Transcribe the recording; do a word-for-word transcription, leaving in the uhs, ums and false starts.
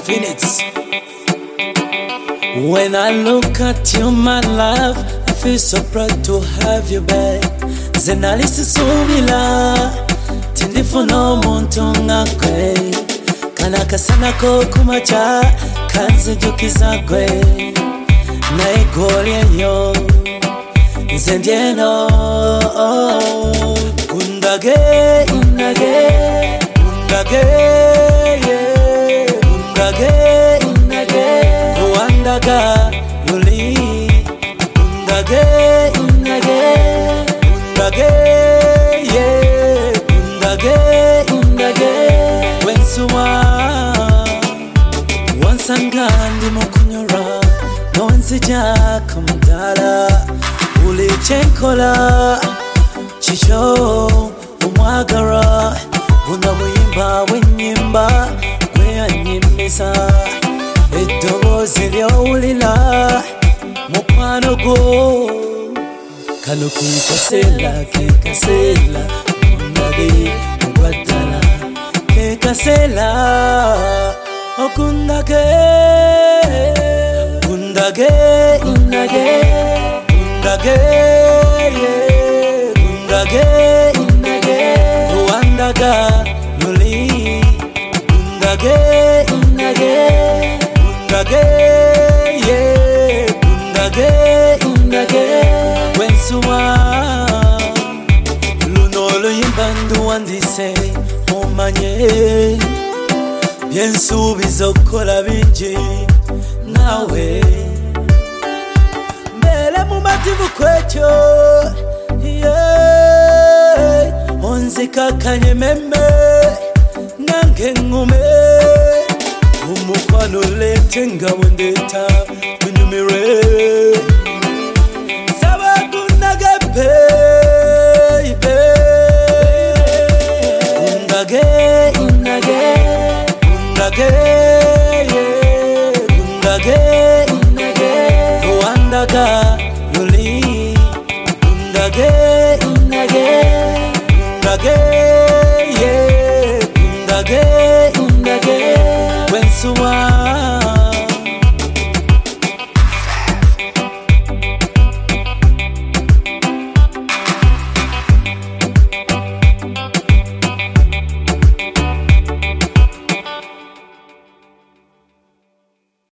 Phoenix. When I look at you, my love, I feel so proud to have you back. Zenalisi subila tindifuno muntu ngakwe kanaka sana ko kumacha kanzijukiza gwe na igolye yo nzendieno undage undage undage undage undage wandaga yuli undage undage undage yeah undage undage wensuwa wansangandi mukunyura nonsija kumdala ulichenkola chicho umwagara unamuyimba wenyimba weyanyimisa edobozi lyowulila mukwano gwo kano kekasela kekasela undage mugwadala kekasela okundage undage undage undage undage undage wandaga luli undage undage undage undage undage wensuwa lunolo yimbandu wandise umanye byensubizo kola binji nawe mbele mumativu kwecyo yeah onzikakanye meme nange ngume umukwano lete ngabo ndeta unyumire sabakundage baby undage undage undage undage undage wandaga yuli undage undage undage